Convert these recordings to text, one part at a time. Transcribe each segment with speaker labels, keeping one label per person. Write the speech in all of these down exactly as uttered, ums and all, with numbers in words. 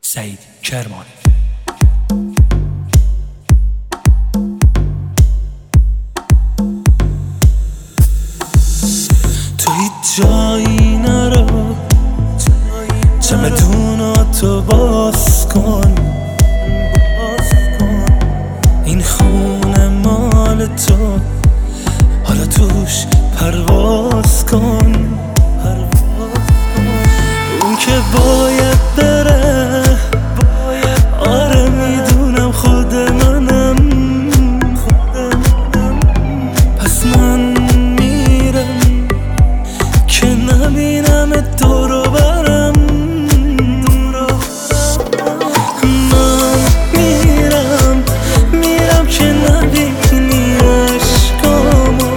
Speaker 1: سعید کرمانی.
Speaker 2: تو هیچ جایی نرو، چمدوناتو باز کن، این خونه مال تو، حالا توش پرواز کن. اون که باید بره، آره میدونم خود منم، پس من میرم که نبینم دور و برم. من میرم میرم که نبینی عشقامو،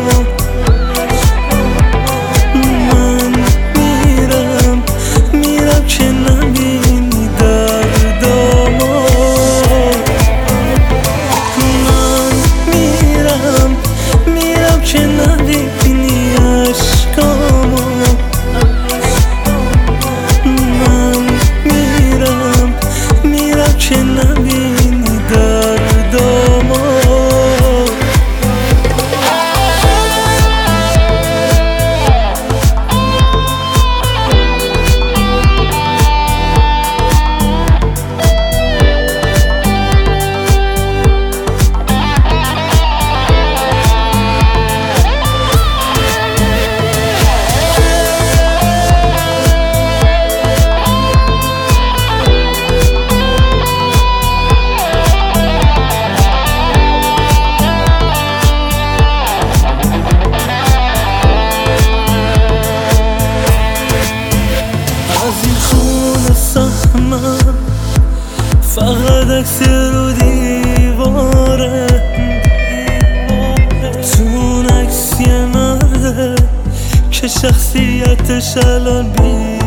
Speaker 2: من میرم میرم که نبینی دردامو، من میرم میرم که نبینی عشقامو، من میرم میرم که نبینی دردامو. فقط عکس رو دیواره، تو عکس یه مرده که شخصیتش الان بی